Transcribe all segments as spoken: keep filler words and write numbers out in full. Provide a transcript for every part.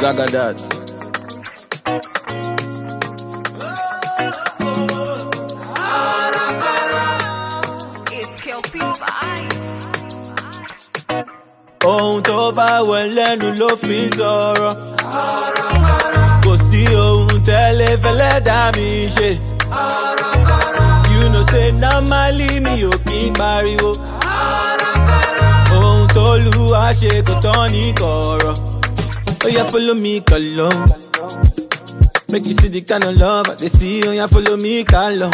Zagadat. It's Kelpie vibes. Ohun tó bá wẹ̀ lẹ́nu ló fi ń sọ̀rọ̀. Kò sí ohun tẹ́lẹ̀ fẹ́lẹ́ dá mi ṣe. You know say normally mi ò kí ń pariwo. Ohun tó lù wá ṣe kò tán ní kọ̀rọ̀. Oh yeah, follow me, Kalo. Make you see the kind of love I dey see. Oh yeah, follow me, Kalo.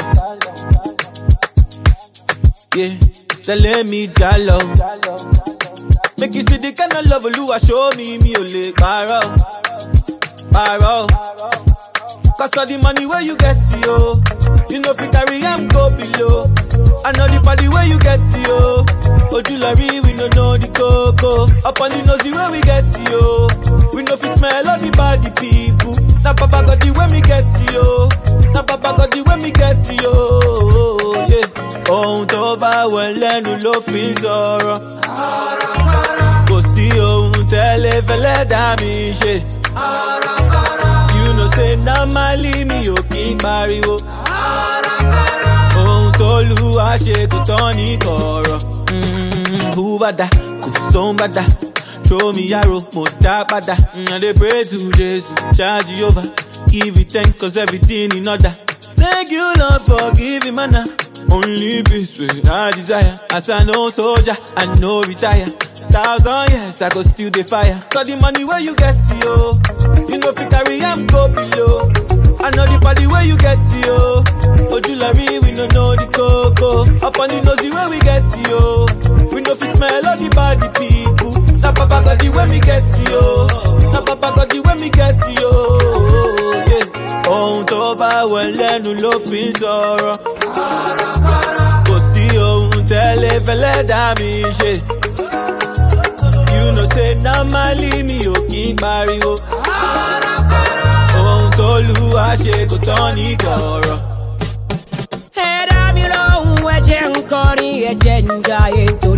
Yeah, tell me, Kalo. Make you see the kind of love Oluwa show me, me ole paro, paro. Cause all the money where you get to, yo, you know if you carry am go below. I know the party where you get to, yo. Ojulari, we no know the coco. Up on the nosy where we get to, yo. We know if you smell all the body people. Now Papa got the way me get to, yo. Now Papa got the way me get to, yo. Yeah. Ohun tó bá wẹ̀ lẹ́nu ló fi ń sọ̀rọ̀. Kò sí ohun tẹ́lẹ̀ fẹ́lẹ́ dá mi ṣe. You know say normally mi ò kí ń pariwo. Ohun tó lù wá ṣe kò tán ní kọ̀rọ̀. Who bada, kò sóhun bada. Throw me arrow, mo dá padà. I dey pray to Jesus, charge Jehovah. Give you thanks cause everything in order. Thank you Lord for giving manna. Only peace with I desire. As I know soldier, I know retire. Thousand years I go still the fire. Cause the money where you get to, yo, you know if you carry am go below. I know the party where you get to, yo. Ojulari, we no know the coco. Up on the nosy where we get to, yo. We know if you smell all the body people. Now Papa got the way me get to, yo. Now Papa got the way me get to, yo. Yeah. Ohun tó bá wẹ̀ lẹ́nu ló fi ń sọ̀rọ̀. Kò sí ohun tẹ́lẹ̀ fẹ́lẹ́ dá mi ṣe. You know say normally mi ò kí ń pariwo. Ohun tó lù wá ṣe kò tán ní kọ̀rọ̀. Ẹ̀dá mi lóhùn ẹ̀jẹ̀ ń kọrin ẹ̀jẹ̀ ń jayé tó.